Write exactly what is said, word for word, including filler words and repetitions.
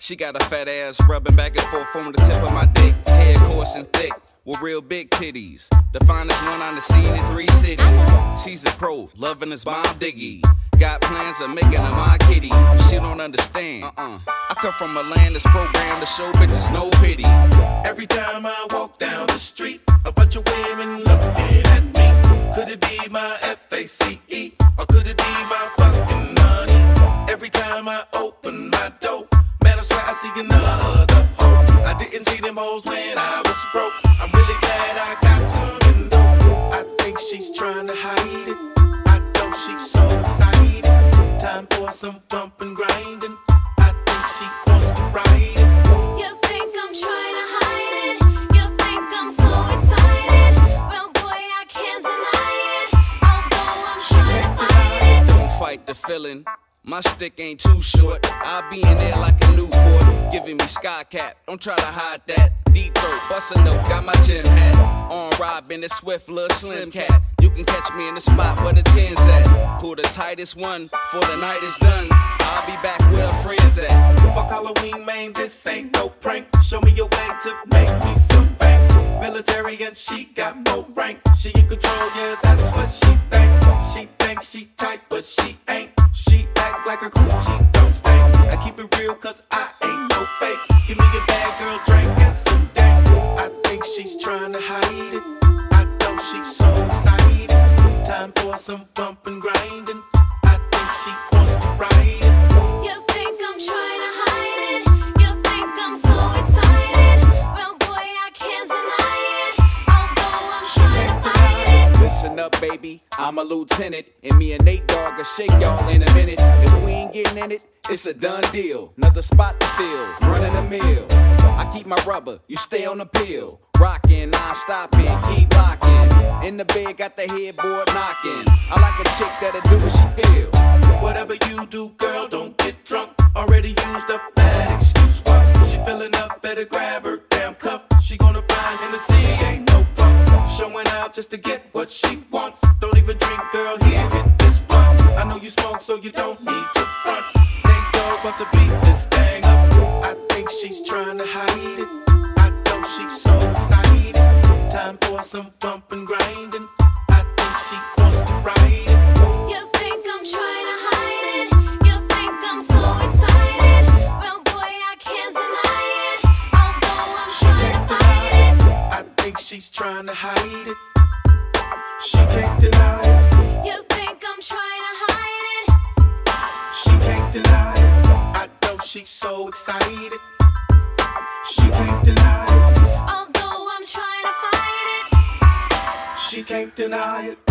She got a fat ass rubbing back and forth from the tip of my dick. Hair coarse and thick, with real big titties. The finest one on the scene in three cities. She's a pro, loving his bomb diggy. Got plans of making her my kitty. She don't understand. Uh-uh. I come from a land that's programmed to show bitches no pity. Every time I walk down the street, a bunch of women looking at me. Could it be my F A C E? Or could it be my fucking money? Every time I open my door, man, I swear I see another hoe. I didn't see them hoes when I was broke. I'm really glad I got some in dough. I think she's trying to hide it. I know she's so excited. Time for some bump and grinding. I think she wants to ride it. You think I'm trying to hide it? You think I'm so excited? Well, boy, I can't deny it. Although I'm trying to fight it. Don't fight the feeling. My stick ain't too short. I'll be in there like a Newport, giving me sky cap. Don't try to hide that. Deep throat, bust a note, got my gym hat on. Robin, this swift little slim cat. You can catch me in the spot where the tens at. Pull the tightest one for the night is done. I'll be back where friends at. Fuck Halloween, man, this ain't no prank. Show me your way to make me some bank. Military and she got more rank. She in control, yeah, that's what she think. She thinks she tight, but she ain't. She act like her coochie don't stink. I keep it real cause I ain't no fake. Give me a bad girl drink and some dank. I think she's trying to hide it. I know she's so excited. Time for some bump and grinding. I think she wants to ride it. You think I'm trying to hide it? You think I'm so excited? Well, boy, I can't deny it. Although I'm trying to fight it. Listen up, baby, I'm a lieutenant. And me and Nate Dogg will shake y'all in a minute. If we ain't getting in it, it's a done deal. Another spot to fill, running a mill. I keep my rubber, you stay on the pill. Rockin', non-stopping, keep locking. In the bed, got the headboard knocking. I like a chick that'll do what she feel. Whatever you do, girl, don't get drunk. Already used up that excuse once. She filling up, better grab her damn cup. She gonna find in the sea, ain't no pump. Showing out just to get what she wants. Don't even drink, girl, here, hit this blunt. I know you smoke, so you don't need to front. Ain't dog about to beat this thing up. I think she's trying to hide it. I know she's so excited. Time for some bump and grinding. I think she wants to ride it. You think I'm trying to hide it? You think I'm so excited? Well, boy, I can't deny it. Although I'm trying to fight it. I think she's trying to hide it. She can't deny it. You think I'm trying to hide it? She can't deny it. I know she's so excited. She can't deny it. Although I'm trying to fight it. She can't deny it.